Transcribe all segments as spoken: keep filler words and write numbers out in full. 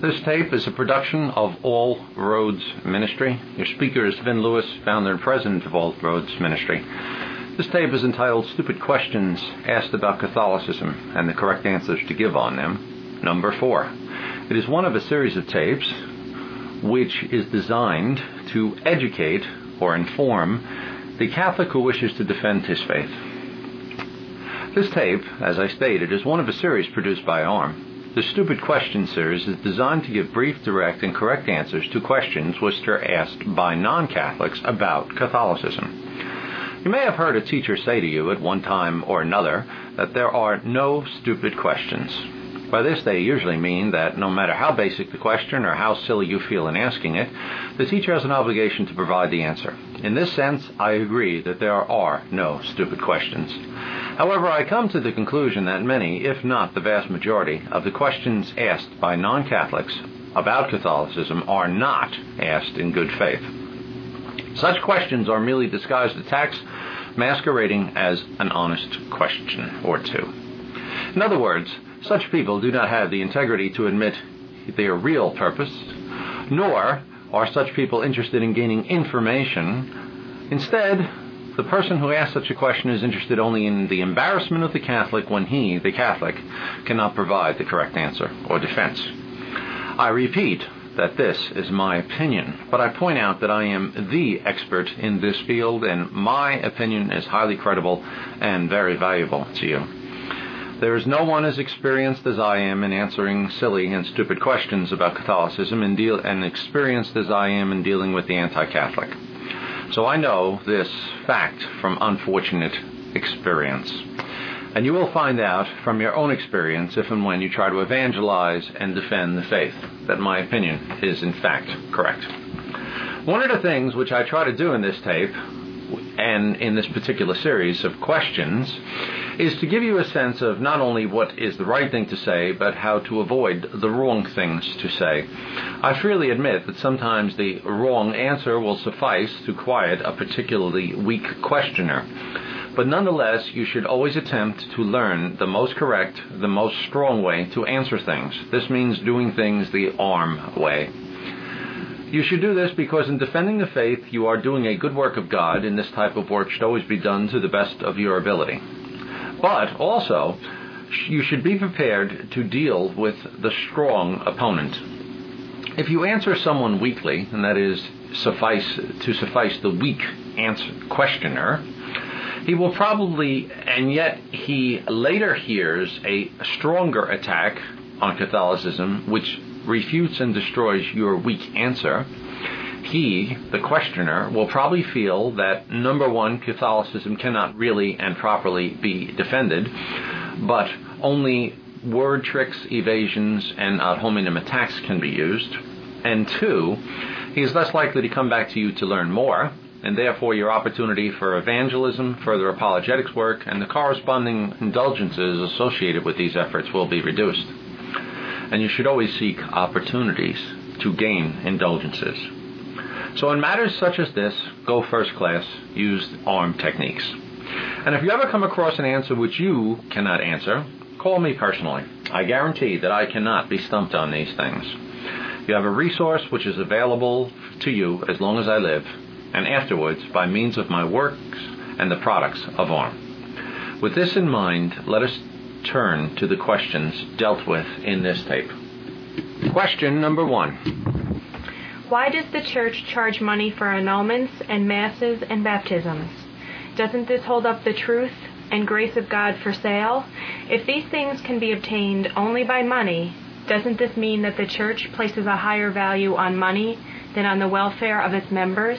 This tape is a production of All Roads Ministry. Your speaker is Vin Lewis, founder and president of All Roads Ministry. This tape is entitled Stupid Questions Asked About Catholicism and the Correct Answers to Give on Them, number four. It is one of a series of tapes which is designed to educate or inform the Catholic who wishes to defend his faith. This tape, as I stated, is one of a series produced by A R M. The Stupid Questions series is designed to give brief, direct, and correct answers to questions which are asked by non-Catholics about Catholicism. You may have heard a teacher say to you at one time or another that there are no stupid questions. By this, they usually mean that no matter how basic the question or how silly you feel in asking it, the teacher has an obligation to provide the answer. In this sense, I agree that there are no stupid questions. However, I come to the conclusion that many, if not the vast majority, of the questions asked by non-Catholics about Catholicism are not asked in good faith. Such questions are merely disguised attacks masquerading as an honest question or two. In other words, such people do not have the integrity to admit their real purpose, nor are such people interested in gaining information. Instead, the person who asks such a question is interested only in the embarrassment of the Catholic when he, the Catholic, cannot provide the correct answer or defense. I repeat that this is my opinion, but I point out that I am the expert in this field, and my opinion is highly credible and very valuable to you. There is no one as experienced as I am in answering silly and stupid questions about Catholicism and, deal, and experienced as I am in dealing with the anti-Catholic. So I know this fact from unfortunate experience. And you will find out from your own experience if and when you try to evangelize and defend the faith that my opinion is in fact correct. One of the things which I try to do in this tape and in this particular series of questions is to give you a sense of not only what is the right thing to say, but how to avoid the wrong things to say. I freely admit that sometimes the wrong answer will suffice to quiet a particularly weak questioner. But nonetheless, you should always attempt to learn the most correct, the most strong way to answer things. This means doing things the A R M way. You should do this because in defending the faith, you are doing a good work of God, and this type of work should always be done to the best of your ability. But also, you should be prepared to deal with the strong opponent. If you answer someone weakly, and that is suffice to suffice the weak answer, questioner, he will probably, and yet he later hears a stronger attack on Catholicism, which refutes and destroys your weak answer. He, the questioner, will probably feel that, number one, Catholicism cannot really and properly be defended, but only word tricks, evasions, and ad hominem attacks can be used. And two, he is less likely to come back to you to learn more, and therefore your opportunity for evangelism, further apologetics work, and the corresponding indulgences associated with these efforts will be reduced. And you should always seek opportunities to gain indulgences. So in matters such as this, go first class, use A R M techniques. And if you ever come across an answer which you cannot answer, call me personally. I guarantee that I cannot be stumped on these things. You have a resource which is available to you as long as I live, and afterwards by means of my works and the products of A R M. With this in mind, let us turn to the questions dealt with in this tape. Question number one. Why does the Church charge money for annulments and masses and baptisms? Doesn't this hold up the truth and grace of God for sale? If these things can be obtained only by money, doesn't this mean that the Church places a higher value on money than on the welfare of its members?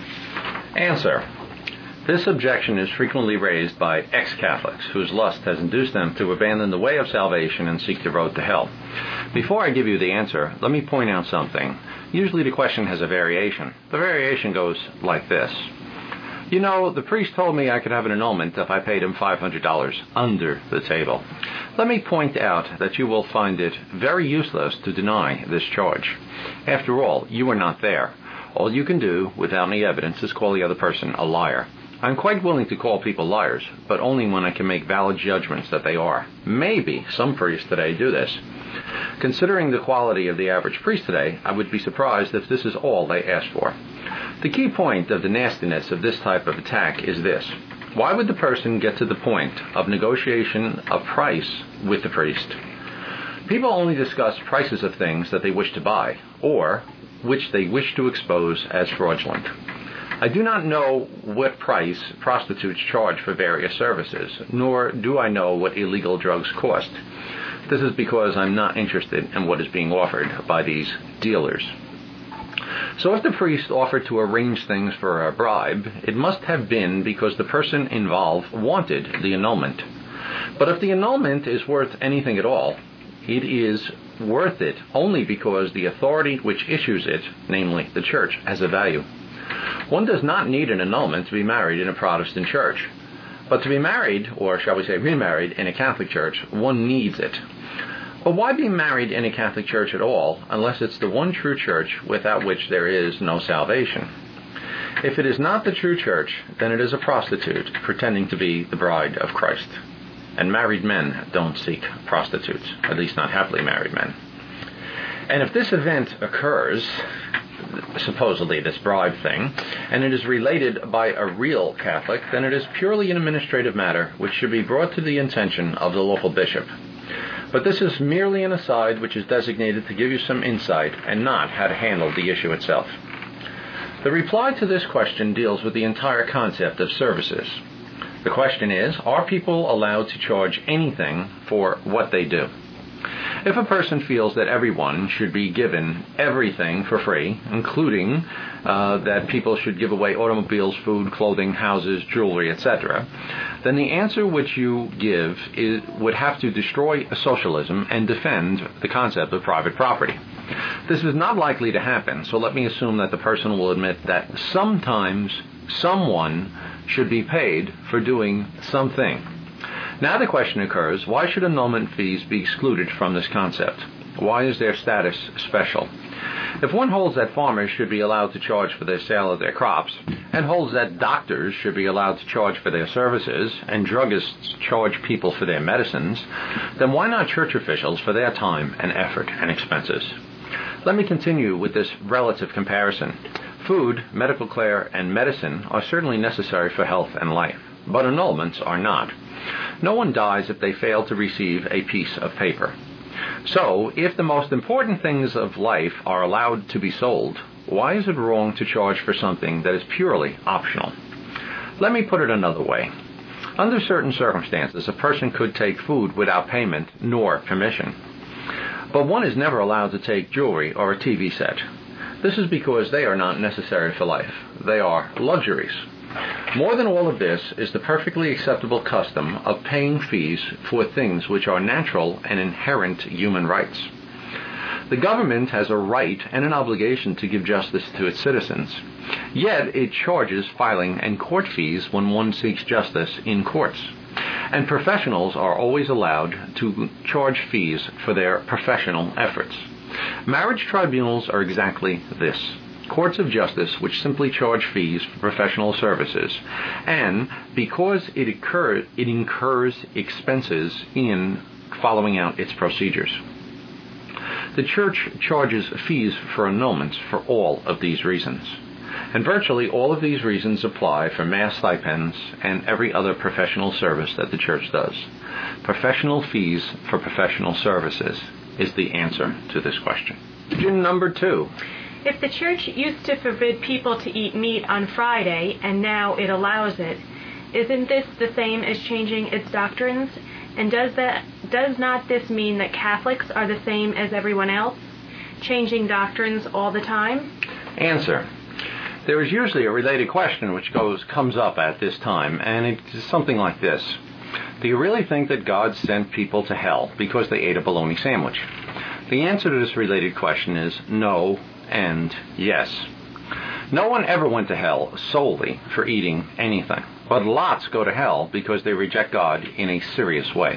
Answer. This objection is frequently raised by ex-Catholics whose lust has induced them to abandon the way of salvation and seek the road to hell. Before I give you the answer, let me point out something. Usually the question has a variation. The variation goes like this. You know, the priest told me I could have an annulment if I paid him five hundred dollars under the table. Let me point out that you will find it very useless to deny this charge. After all, you were not there. All you can do, without any evidence, is call the other person a liar. I'm quite willing to call people liars, but only when I can make valid judgments that they are. Maybe some priests today do this. Considering the quality of the average priest today, I would be surprised if this is all they ask for. The key point of the nastiness of this type of attack is this. Why would the person get to the point of negotiation of price with the priest? People only discuss prices of things that they wish to buy, or which they wish to expose as fraudulent. I do not know what price prostitutes charge for various services, nor do I know what illegal drugs cost. This is because I'm not interested in what is being offered by these dealers. So if the priest offered to arrange things for a bribe, it must have been because the person involved wanted the annulment. But if the annulment is worth anything at all, it is worth it only because the authority which issues it, namely the church, has a value. One does not need an annulment to be married in a Protestant church. But to be married, or shall we say remarried, in a Catholic church, one needs it. But why be married in a Catholic church at all, unless it's the one true church without which there is no salvation? If it is not the true church, then it is a prostitute pretending to be the bride of Christ. And married men don't seek prostitutes, at least not happily married men. And if this event occurs, supposedly this bribe thing, and it is related by a real Catholic, then it is purely an administrative matter which should be brought to the attention of the local bishop. But this is merely an aside which is designated to give you some insight and not how to handle the issue itself. The reply to this question deals with the entire concept of services. The question is, are people allowed to charge anything for what they do? If a person feels that everyone should be given everything for free, including uh, that people should give away automobiles, food, clothing, houses, jewelry, et cetera, then the answer which you give is, would have to destroy socialism and defend the concept of private property. This is not likely to happen, so let me assume that the person will admit that sometimes someone should be paid for doing something. Now the question occurs, why should annulment fees be excluded from this concept? Why is their status special? If one holds that farmers should be allowed to charge for their sale of their crops, and holds that doctors should be allowed to charge for their services, and druggists charge people for their medicines, then why not church officials for their time and effort and expenses? Let me continue with this relative comparison. Food, medical care, and medicine are certainly necessary for health and life, but annulments are not. No one dies if they fail to receive a piece of paper. So, if the most important things of life are allowed to be sold, why is it wrong to charge for something that is purely optional? Let me put it another way. Under certain circumstances, a person could take food without payment nor permission. But one is never allowed to take jewelry or a T V set. This is because they are not necessary for life. They are luxuries. More than all of this is the perfectly acceptable custom of paying fees for things which are natural and inherent human rights. The government has a right and an obligation to give justice to its citizens, yet it charges filing and court fees when one seeks justice in courts. And professionals are always allowed to charge fees for their professional efforts. Marriage tribunals are exactly this. Courts of justice which simply charge fees for professional services, and because it, occur, it incurs expenses in following out its procedures. The church charges fees for annulments for all of these reasons, and virtually all of these reasons apply for mass stipends and every other professional service that the church does. Professional fees for professional services is the answer to this question. Question number two. If the church used to forbid people to eat meat on Friday and now it allows it, isn't this the same as changing its doctrines? And does that does not this mean that Catholics are the same as everyone else, changing doctrines all the time? Answer. There is usually a related question which goes comes up at this time, and it's something like this. Do you really think that God sent people to hell because they ate a bologna sandwich? The answer to this related question is no and yes. No one ever went to hell solely for eating anything, but lots go to hell because they reject God in a serious way.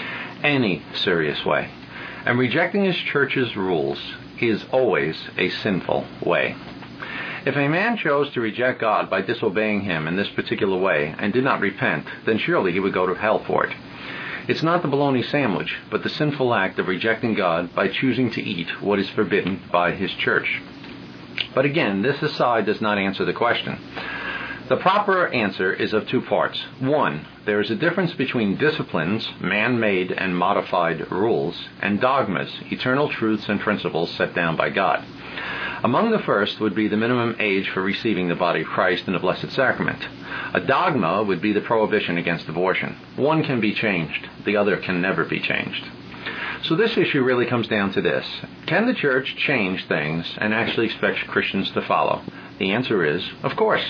Any serious way. And rejecting His church's rules is always a sinful way. If a man chose to reject God by disobeying Him in this particular way and did not repent, then surely he would go to hell for it. It's not the bologna sandwich, but the sinful act of rejecting God by choosing to eat what is forbidden by His church. But again, this aside does not answer the question. The proper answer is of two parts. One, there is a difference between disciplines, man-made and modified rules, and dogmas, eternal truths and principles set down by God. Among the first would be the minimum age for receiving the body of Christ in the Blessed Sacrament. A dogma would be the prohibition against abortion. One can be changed, the other can never be changed. So this issue really comes down to this. Can the church change things and actually expect Christians to follow? The answer is, of course.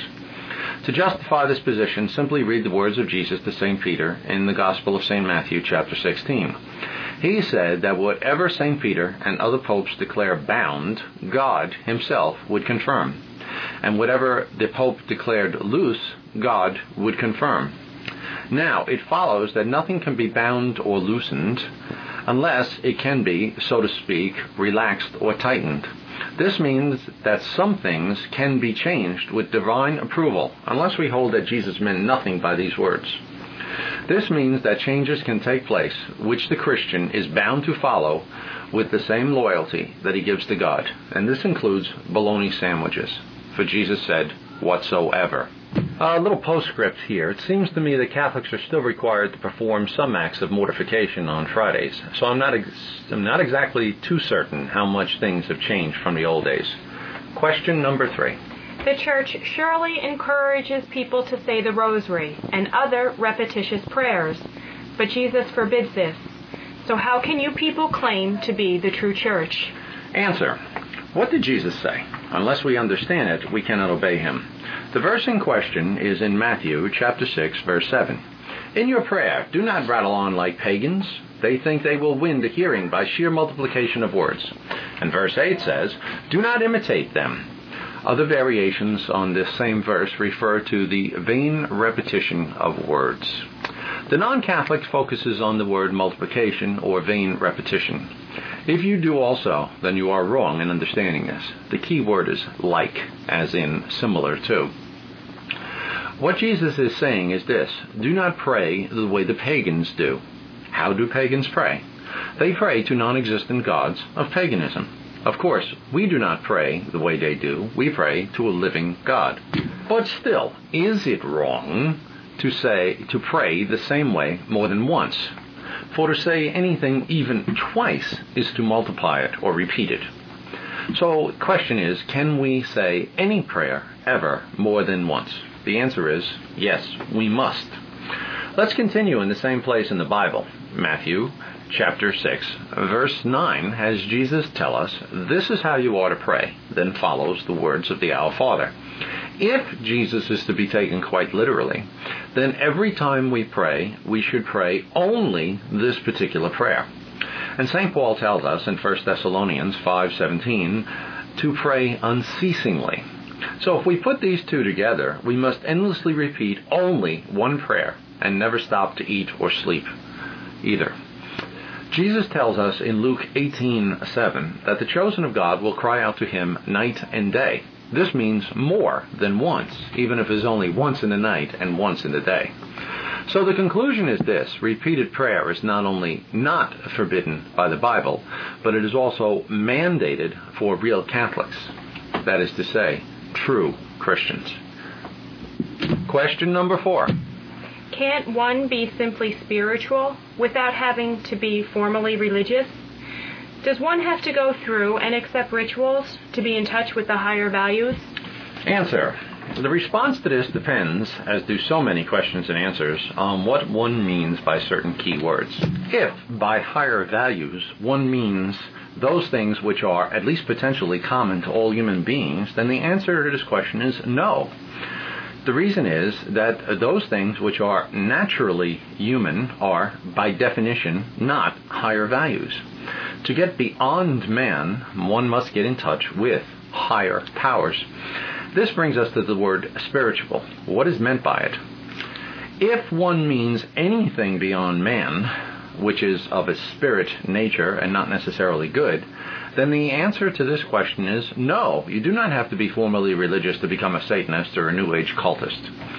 To justify this position, simply read the words of Jesus to Saint Peter in the Gospel of Saint Matthew, chapter sixteen. He said that whatever Saint Peter and other popes declare bound, God Himself would confirm. And whatever the Pope declared loose, God would confirm. Now, it follows that nothing can be bound or loosened unless it can be, so to speak, relaxed or tightened. This means that some things can be changed with divine approval, unless we hold that Jesus meant nothing by these words. This means that changes can take place, which the Christian is bound to follow with the same loyalty that he gives to God. And this includes bologna sandwiches. For Jesus said, whatsoever. A little postscript here. It seems to me that Catholics are still required to perform some acts of mortification on Fridays, so I'm not, ex- I'm not exactly too certain how much things have changed from the old days. Question number three. The Church surely encourages people to say the Rosary and other repetitious prayers, but Jesus forbids this. So how can you people claim to be the true Church? Answer. What did Jesus say? Unless we understand it, we cannot obey Him. The verse in question is in Matthew chapter six, verse seven. In your prayer, do not rattle on like pagans. They think they will win the hearing by sheer multiplication of words. And verse eight says, do not imitate them. Other variations on this same verse refer to the vain repetition of words. The non-Catholic focuses on the word multiplication or vain repetition. If you do also, then you are wrong in understanding this. The key word is like, as in similar to. What Jesus is saying is this: do not pray the way the pagans do. How do pagans pray? They pray to non-existent gods of paganism. Of course, we do not pray the way they do. We pray to a living God. But still, is it wrong to say to pray the same way more than once? For to say anything even twice is to multiply it or repeat it. So the question is, can we say any prayer ever more than once? The answer is yes, we must. Let's continue in the same place in the Bible. Matthew chapter six, verse nine has Jesus tell us, this is how you ought to pray. Then follows the words of the Our Father. If Jesus is to be taken quite literally, then every time we pray, we should pray only this particular prayer. And Saint Paul tells us in First Thessalonians five seventeen to pray unceasingly. So if we put these two together, we must endlessly repeat only one prayer and never stop to eat or sleep either. Jesus tells us in Luke eighteen seven that the chosen of God will cry out to Him night and day. This means more than once, even if it's only once in the night and once in the day. So the conclusion is this: repeated prayer is not only not forbidden by the Bible, but it is also mandated for real Catholics. That is to say, true Christians. Question number four. Can't one be simply spiritual without having to be formally religious? Does one have to go through and accept rituals to be in touch with the higher values? Answer. The response to this depends, as do so many questions and answers, on what one means by certain key words. If, by higher values, one means those things which are, at least potentially, common to all human beings, then the answer to this question is no. The reason is that those things which are naturally human are, by definition, not higher values. To get beyond man, one must get in touch with higher powers. This brings us to the word spiritual. What is meant by it? If one means anything beyond man, which is of a spirit nature and not necessarily good, then the answer to this question is no. You do not have to be formally religious to become a Satanist or a New Age cultist.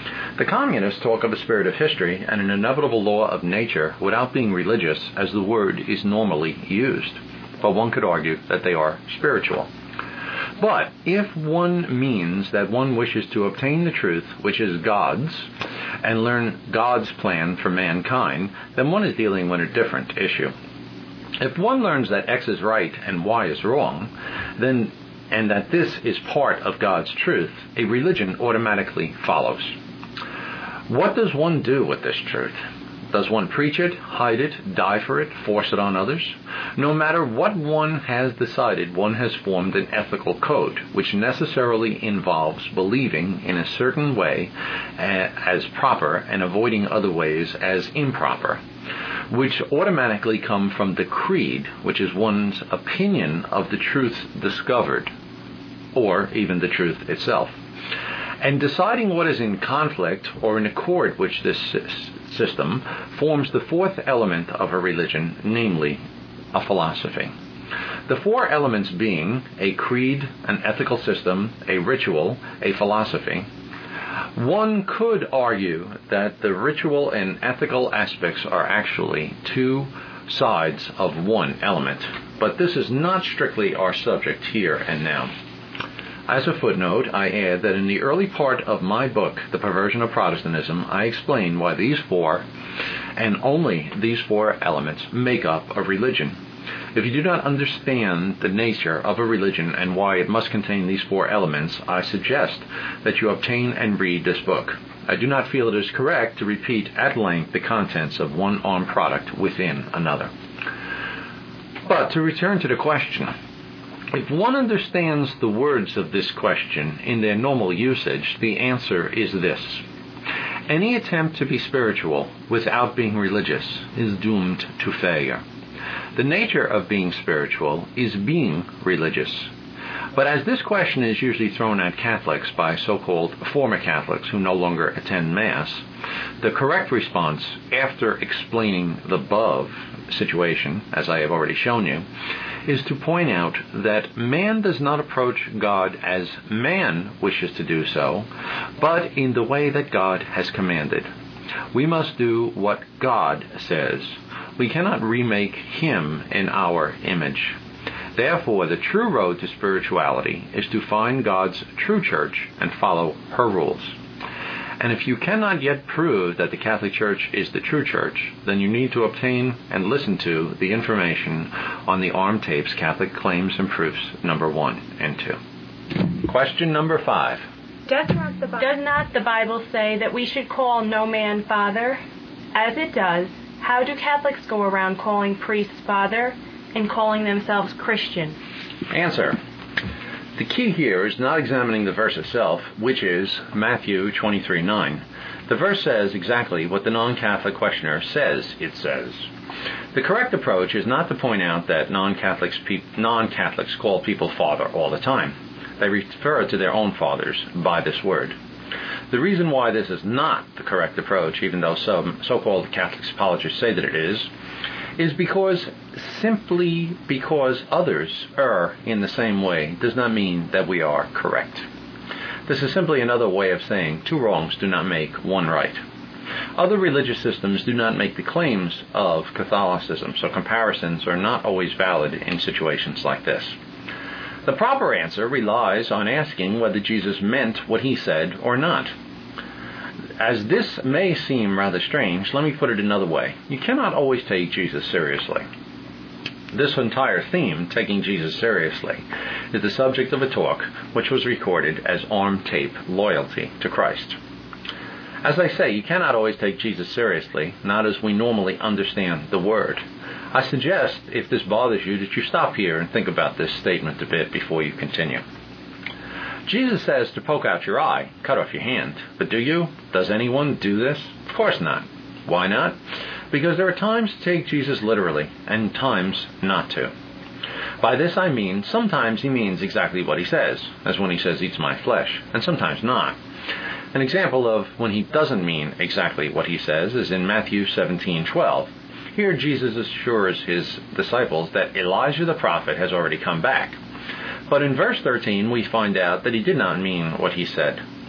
The communists talk of a spirit of history and an inevitable law of nature without being religious as the word is normally used. But one could argue that they are spiritual. But if one means that one wishes to obtain the truth, which is God's, and learn God's plan for mankind, then one is dealing with a different issue. If one learns that X is right and Y is wrong, then and that this is part of God's truth, a religion automatically follows. What does one do with this truth? Does one preach it, hide it, die for it, force it on others? No matter what one has decided, one has formed an ethical code, which necessarily involves believing in a certain way as proper and avoiding other ways as improper, which automatically come from the creed, which is one's opinion of the truth discovered, or even the truth itself. And deciding what is in conflict or in accord with this system forms the fourth element of a religion, namely a philosophy. The four elements being a creed, an ethical system, a ritual, a philosophy. One could argue that the ritual and ethical aspects are actually two sides of one element, but this is not strictly our subject here and now. As a footnote, I add that in the early part of my book, The Perversion of Protestantism, I explain why these four, and only these four elements, make up a religion. If you do not understand the nature of a religion and why it must contain these four elements, I suggest that you obtain and read this book. I do not feel it is correct to repeat at length the contents of one armed product within another. But to return to the question, if one understands the words of this question in their normal usage, the answer is this. Any attempt to be spiritual without being religious is doomed to failure. The nature of being spiritual is being religious. But as this question is usually thrown at Catholics by so-called former Catholics who no longer attend Mass, the correct response, after explaining the above situation, as I have already shown you, is to point out that man does not approach God as man wishes to do so, but in the way that God has commanded. We must do what God says. We cannot remake Him in our image. Therefore, the true road to spirituality is to find God's true church and follow her rules. And if you cannot yet prove that the Catholic Church is the true church, then you need to obtain and listen to the information on the armed tapes, Catholic Claims and Proofs, number one and two. Question number five. Does not, the Bible, does not the Bible say that we should call no man father? As it does, how do Catholics go around calling priests father and calling themselves Christian? Answer. The key here is not examining the verse itself, which is Matthew twenty-three nine. The verse says exactly what the non-Catholic questioner says it says. The correct approach is not to point out that non-Catholics, pe- non-Catholics call people father all the time. They refer to their own fathers by this word. The reason why this is not the correct approach, even though some so-called Catholic apologists say that it is, is because simply because others err in the same way does not mean that we are correct. This is simply another way of saying two wrongs do not make one right. Other religious systems do not make the claims of Catholicism, so comparisons are not always valid in situations like this. The proper answer relies on asking whether Jesus meant what he said or not. As this may seem rather strange, let me put it another way. You cannot always take Jesus seriously. This entire theme, taking Jesus seriously, is the subject of a talk which was recorded as armed tape, Loyalty to Christ. As I say, you cannot always take Jesus seriously, not as we normally understand the word. I suggest, if this bothers you, that you stop here and think about this statement a bit before you continue. Jesus says to poke out your eye, cut off your hand. But do you? Does anyone do this? Of course not. Why not? Because there are times to take Jesus literally, and times not to. By this I mean, sometimes he means exactly what he says, as when he says, eats my flesh, and sometimes not. An example of when he doesn't mean exactly what he says is in Matthew seventeen twelve. Here Jesus assures his disciples that Elijah the prophet has already come back. But in verse thirteen we find out that he did not mean what he said.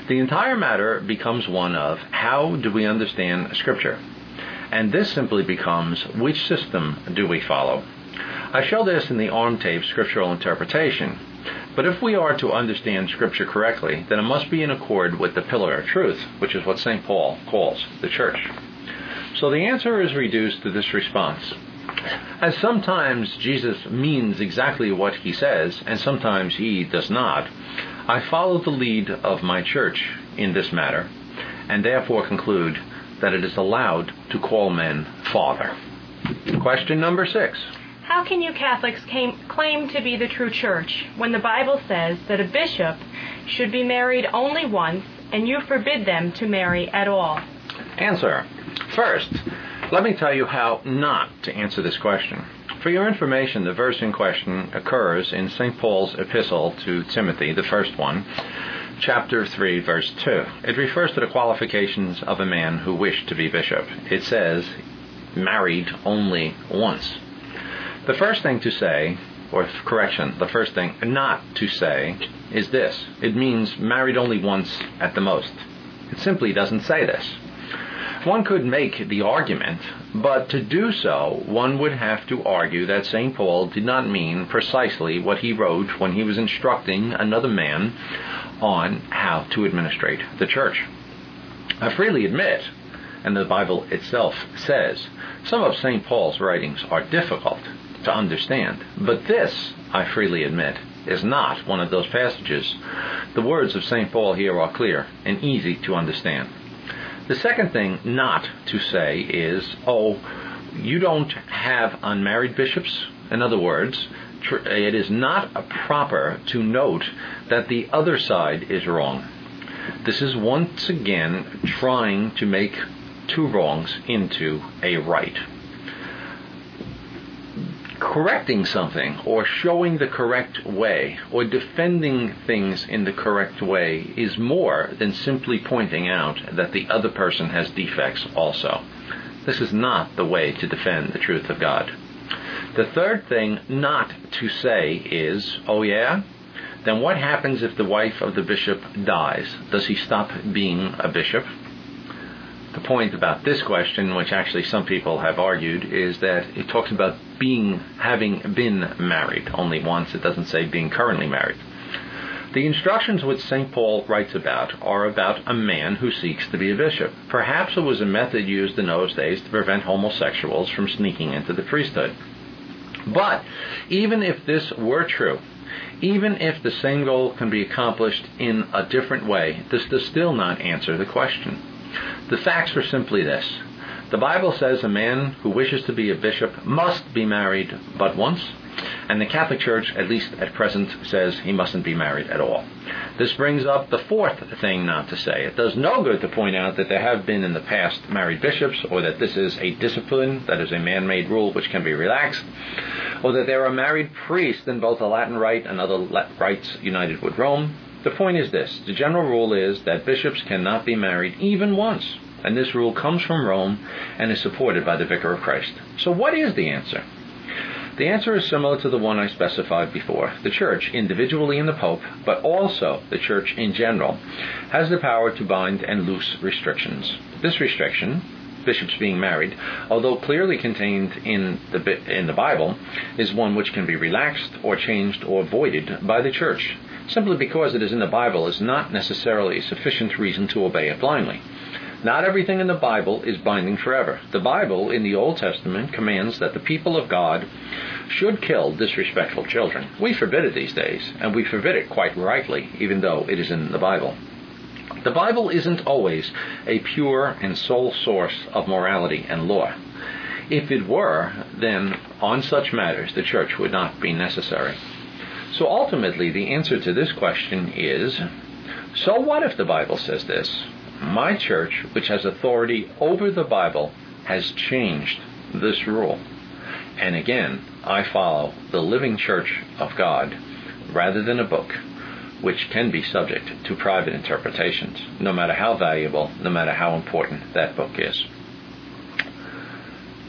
The entire matter becomes one of how do we understand Scripture? And this simply becomes which system do we follow? I show this in the Arm Tape Scriptural Interpretation. But if we are to understand Scripture correctly, then it must be in accord with the pillar of truth, which is what Saint Paul calls the church. So the answer is reduced to this response. As sometimes Jesus means exactly what he says, and sometimes he does not, I follow the lead of my church in this matter, and therefore conclude that it is allowed to call men Father. Question number six. How can you Catholics came, claim to be the true church when the Bible says that a bishop should be married only once and you forbid them to marry at all? Answer. First, let me tell you how not to answer this question. For your information, the verse in question occurs in Saint Paul's epistle to Timothy, the first one, chapter three, verse two. It refers to the qualifications of a man who wished to be bishop. It says, married only once. The first thing to say, or correction, the first thing not to say is this. It means married only once at the most. It simply doesn't say this. One could make the argument, but to do so, one would have to argue that Saint Paul did not mean precisely what he wrote when he was instructing another man on how to administrate the church. I freely admit, and the Bible itself says, some of Saint Paul's writings are difficult to understand, but this, I freely admit, is not one of those passages. The words of Saint Paul here are clear and easy to understand. The second thing not to say is, oh, you don't have unmarried bishops? In other words, tr- it is not proper to note that the other side is wrong. This is once again trying to make two wrongs into a right. Correcting something or showing the correct way or defending things in the correct way is more than simply pointing out that the other person has defects also. This is not the way to defend the truth of God. The third thing not to say is, oh yeah? Then what happens if the wife of the bishop dies? Does he stop being a bishop? The point about this question, which actually some people have argued, is that it talks about being, having been married only once. It doesn't say being currently married. The instructions which Saint Paul writes about are about a man who seeks to be a bishop. Perhaps it was a method used in those days to prevent homosexuals from sneaking into the priesthood. But even if this were true, even if the same goal can be accomplished in a different way, this does still not answer the question. The facts are simply this. The Bible says a man who wishes to be a bishop must be married but once, and the Catholic Church, at least at present, says he mustn't be married at all. This brings up the fourth thing not to say. It does no good to point out that there have been in the past married bishops, or that this is a discipline, that is a man-made rule which can be relaxed, or that there are married priests in both the Latin Rite and other rites united with Rome. The point is this. The general rule is that bishops cannot be married even once, and this rule comes from Rome and is supported by the Vicar of Christ. So what is the answer? The answer is similar to the one I specified before. The Church, individually in the Pope, but also the Church in general, has the power to bind and loose restrictions. This restriction, bishops being married, although clearly contained in the in the Bible, is one which can be relaxed or changed or voided by the Church. Simply because it is in the Bible is not necessarily a sufficient reason to obey it blindly. Not everything in the Bible is binding forever. The Bible in the Old Testament commands that the people of God should kill disrespectful children. We forbid it these days, and we forbid it quite rightly, even though it is in the Bible. The Bible isn't always a pure and sole source of morality and law. If it were, then on such matters the Church would not be necessary. So ultimately, the answer to this question is, so what if the Bible says this? My church, which has authority over the Bible, has changed this rule. And again, I follow the living church of God rather than a book, which can be subject to private interpretations, no matter how valuable, no matter how important that book is.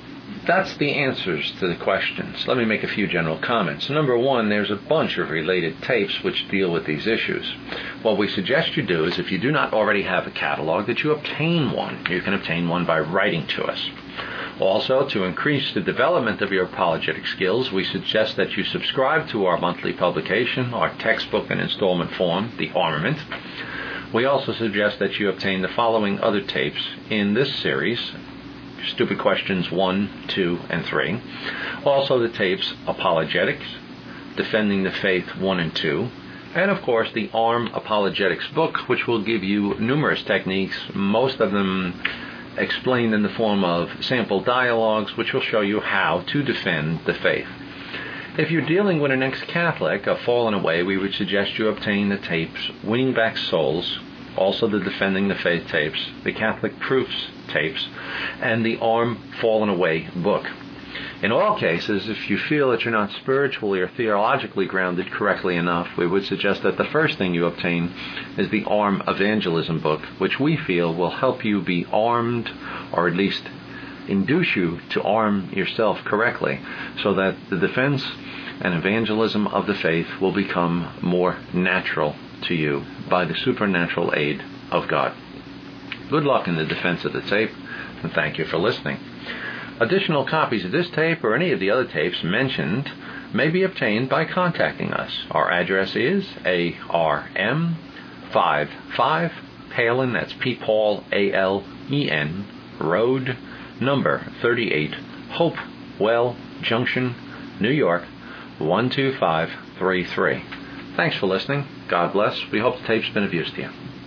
that's the answers to the questions. Let me make a few general comments. Number one, there's a bunch of related tapes which deal with these issues. What we suggest you do is, if you do not already have a catalog, that you obtain one. You can obtain one by writing to us. Also, to increase the development of your apologetic skills, we suggest that you subscribe to our monthly publication, our textbook and installment form, The Armament. We also suggest that you obtain the following other tapes in this series: Stupid Questions one, two, and three. Also the tapes Apologetics, Defending the Faith one and two, and of course the ARM Apologetics book, which will give you numerous techniques, most of them explained in the form of sample dialogues, which will show you how to defend the faith. If you're dealing with an ex-Catholic, a fallen away, we would suggest you obtain the tapes Winning Back Souls, also the Defending the Faith tapes, the Catholic Proofs tapes, and the ARM Fallen Away book. In all cases, if you feel that you're not spiritually or theologically grounded correctly enough, we would suggest that the first thing you obtain is the ARM Evangelism book, which we feel will help you be armed, or at least induce you to arm yourself correctly, so that the defense and evangelism of the faith will become more natural to you by the supernatural aid of God. Good luck in the defense of the tape, and thank you for listening. Additional copies of this tape or any of the other tapes mentioned may be obtained by contacting us. Our address is A R M fifty-five Palin, that's P. Paul, A L E N, Road, number thirty-eight, Hopewell Junction, New York, one two five three three. Thanks for listening. God bless. We hope the tape's been of use to you.